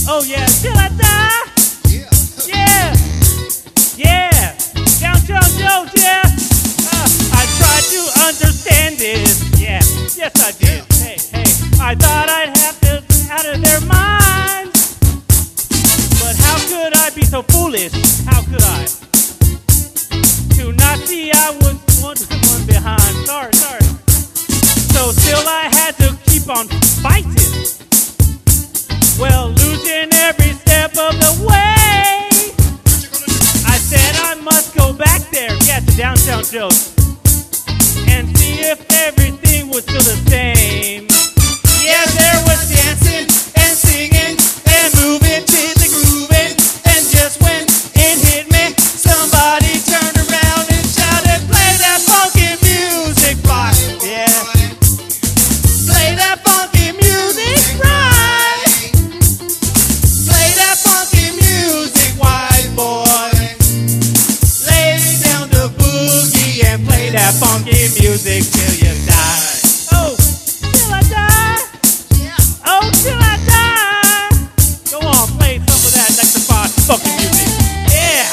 Oh yeah, till I die. Yeah, yeah. Downtown Joe, yeah. I tried to understand this. Yeah, yes I did. Hey, hey. I thought I'd have to out of their minds, but how could I be so foolish? How could I? To not see I was one behind. Sorry. So still I had to keep on fighting. Well, losing every step of the way. I said I must go back there, yeah, to Downtown Joe's, and see if everything was still the same. Yeah, there was dancing and singing and moving to the grooving, and just when it hit me, somebody turned around and shouted, "Play that funky music, boy!" Yeah, play that funky music, right? Play that funky music, white boy. Lay down the boogie and play that funky music till you die. Oh, till I die. Oh, till I die. Go on, play some of that electrified funky music. Yeah.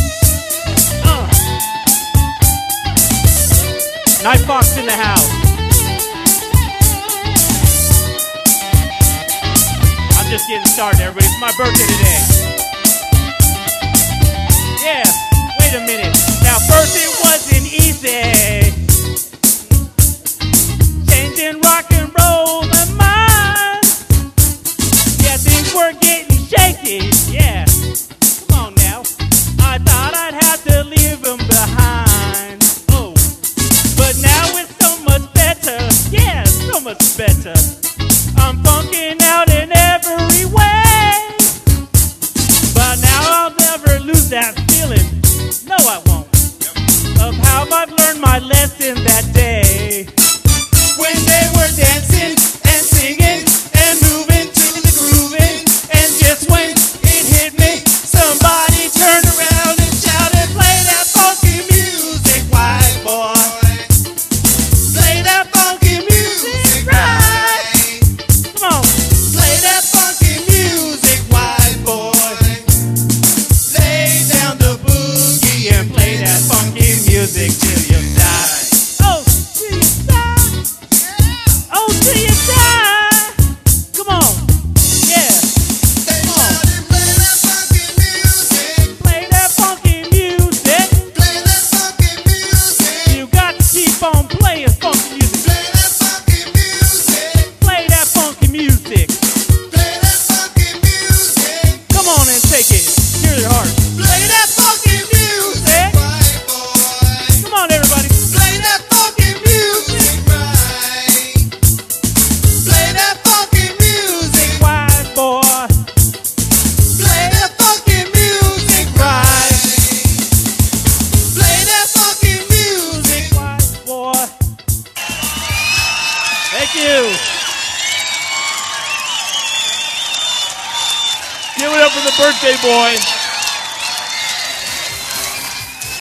Nightbox in the house. I'm just getting started, everybody. It's my birthday today. Yeah, wait a minute. Now, first it wasn't easy. Changing rock and roll and mine. Yeah, things were getting shaky. Yeah, come on now. I thought I'd have to leave them behind. Oh, but now it's so much better. Yeah, so much better. I'm funking out in every way. But now I'll never lose that feeling. No, I won't. Of how I've learned my lesson that day. When they were dancing and singing and moving to the grooving, and just when it hit me, somebody turned around and shouted, "Play that funky music, white boy. Play that funky music, right? Come on, play that funky music, white boy. Lay down the boogie and play that funky music till you die." Oh, till you die. Oh, till you die. Come on. Yeah. Come on. Play that funky music. Play that funky music. Play that funky music. You got to keep on playing funky music. Play that funky music. Play that funky music. Play that funky music. Come on and take it. Hear your heart. Play that funky music. White boy. Come on, everybody. Play that funky music, right? Play that funky music, white boy. Play that funky music, right? Play that funky music, white boy. Thank you. Give it up for the birthday boy.